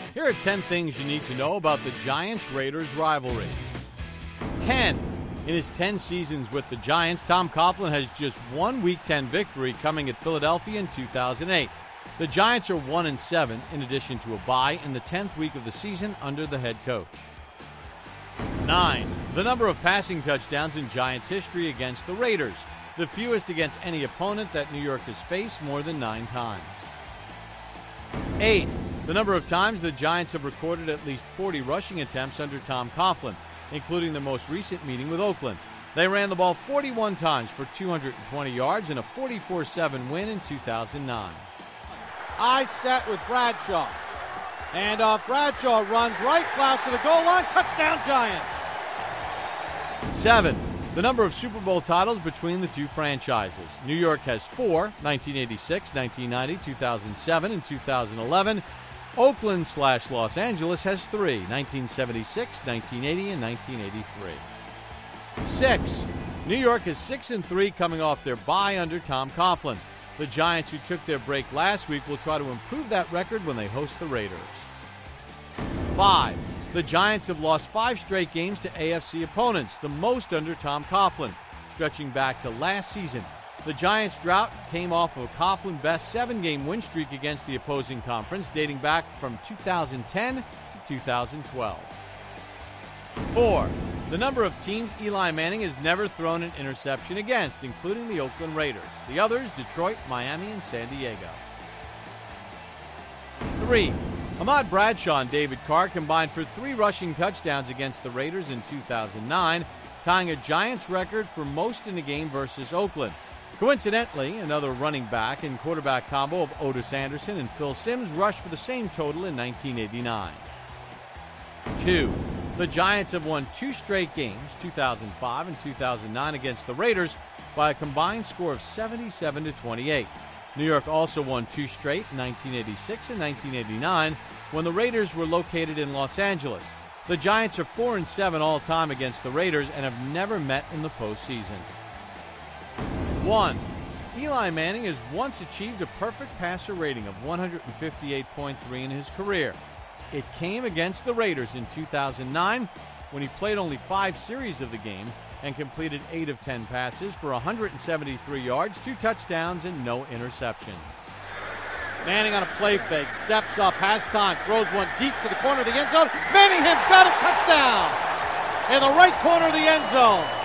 Here are 10 things you need to know about the Giants-Raiders rivalry. 10. In his 10 seasons with the Giants, Tom Coughlin has just one Week 10 victory coming at Philadelphia in 2008. The Giants are 1-7 in addition to a bye in the 10th week of the season under the head coach. 9. The number of passing touchdowns in Giants history against the Raiders, the fewest against any opponent that New York has faced more than 9 times. 8. The number of times the Giants have recorded at least 40 rushing attempts under Tom Coughlin, including the most recent meeting with Oakland. They ran the ball 41 times for 220 yards in a 44-7 win in 2009. I set with Bradshaw. And Bradshaw runs right, plows to the goal line, touchdown Giants. 7. The number of Super Bowl titles between the two franchises. New York has 4, 1986, 1990, 2007, and 2011. Oakland/Los Angeles has 3, 1976, 1980, and 1983. 6. New York is 6-3 coming off their bye under Tom Coughlin. The Giants, who took their break last week, will try to improve that record when they host the Raiders. 5. The Giants have lost 5 straight games to AFC opponents, the most under Tom Coughlin, stretching back to last season. The Giants' drought came off of a Coughlin-best 7-game win streak against the opposing conference, dating back from 2010 to 2012. 4. The number of teams Eli Manning has never thrown an interception against, including the Oakland Raiders. The others, Detroit, Miami, and San Diego. 3. Ahmad Bradshaw and David Carr combined for 3 rushing touchdowns against the Raiders in 2009, tying a Giants record for most in a game versus Oakland. Coincidentally, another running back and quarterback combo of Otis Anderson and Phil Simms rushed for the same total in 1989. 2. The Giants have won 2 straight games, 2005 and 2009, against the Raiders by a combined score of 77-28. New York also won 2 straight in 1986 and 1989 when the Raiders were located in Los Angeles. The Giants are 4-7 all-time against the Raiders and have never met in the postseason. 1. Eli Manning has once achieved a perfect passer rating of 158.3 in his career. It came against the Raiders in 2009 when he played only 5 series of the game and completed 8 of 10 passes for 173 yards, 2 touchdowns, and no interceptions. Manning on a play fake, steps up, has time, throws one deep to the corner of the end zone. Manningham's got it, touchdown! In the right corner of the end zone.